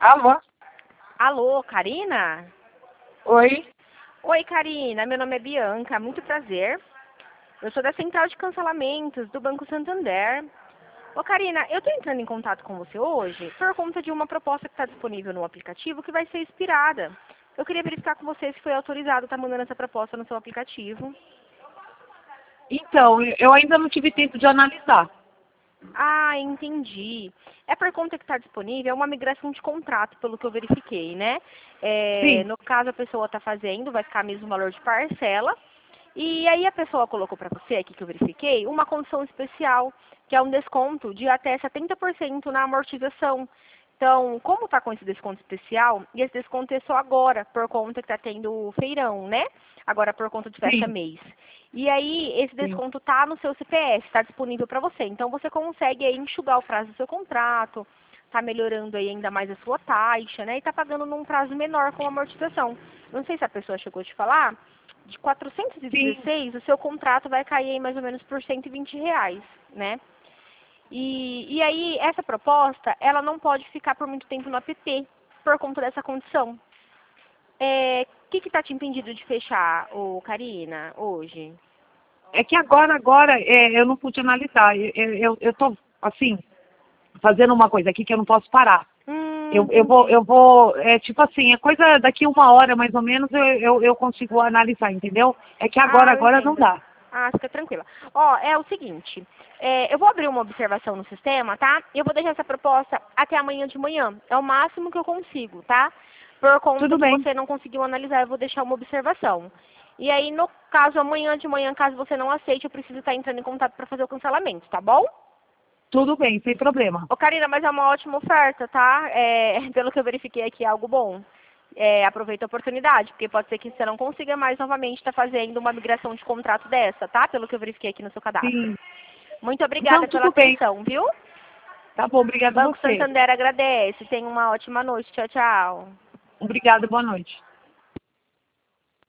Alô? Alô, Karina? Oi? Oi, Karina. Meu nome é Bianca. Muito prazer. Eu sou da Central de Cancelamentos do Banco Santander. Ô, Karina, eu estou entrando em contato com você hoje por conta de uma proposta que está disponível no aplicativo que vai ser expirada. Eu queria verificar com você se foi autorizado estar mandando essa proposta no seu aplicativo. Então, eu ainda não tive tempo de analisar. Ah, entendi. É por conta que está disponível, é uma migração de contrato, pelo que eu verifiquei, né? Sim, No caso, a pessoa está fazendo, vai ficar mesmo o valor de parcela. E aí a pessoa colocou para você, aqui que eu verifiquei, uma condição especial, que é um desconto de até 70% na amortização. Então, como está com esse desconto especial, e esse desconto é só agora, por conta que está tendo feirão, né? Agora por conta de fecha sim, mês. E aí, esse sim. desconto está no seu CPF, está disponível para você. Então, você consegue aí enxugar o prazo do seu contrato, está melhorando aí ainda mais a sua taxa, né? E está pagando num prazo menor com amortização. Não sei se a pessoa chegou a te falar, de Sim. 416, o seu contrato vai cair aí mais ou menos por R$ 120, né? E aí, essa proposta, ela não pode ficar por muito tempo no app, por conta dessa condição. O que está te impedindo de fechar, Karina, hoje? É que agora, eu não pude analisar. Eu tô, assim, fazendo uma coisa aqui que eu não posso parar. Entendi. Tipo assim, é coisa daqui 1 hora mais ou menos eu consigo analisar, entendeu? É que Ah, eu agora não entendo. dá. Ah, fica tranquila. Ó, é o seguinte, eu vou abrir uma observação no sistema, tá? E eu vou deixar essa proposta até amanhã de manhã. É o máximo que eu consigo, tá? Por conta Tudo que bem, você não conseguiu analisar, eu vou deixar uma observação. E aí, no caso, amanhã de manhã, caso você não aceite, eu preciso estar entrando em contato para fazer o cancelamento, tá bom? tudo bem, sem problema. Ô, Karina, mas é uma ótima oferta, tá? Pelo que eu verifiquei aqui, é algo bom. Aproveita a oportunidade, porque pode ser que você não consiga mais novamente estar fazendo uma migração de contrato dessa, tá? Pelo que eu verifiquei aqui no seu cadastro. Sim. Muito Então, obrigada pela tudo bem. atenção, viu? Tá bom, obrigado a Banco você. Santander agradece. Tenha uma ótima noite. Tchau, tchau. Obrigada, boa noite.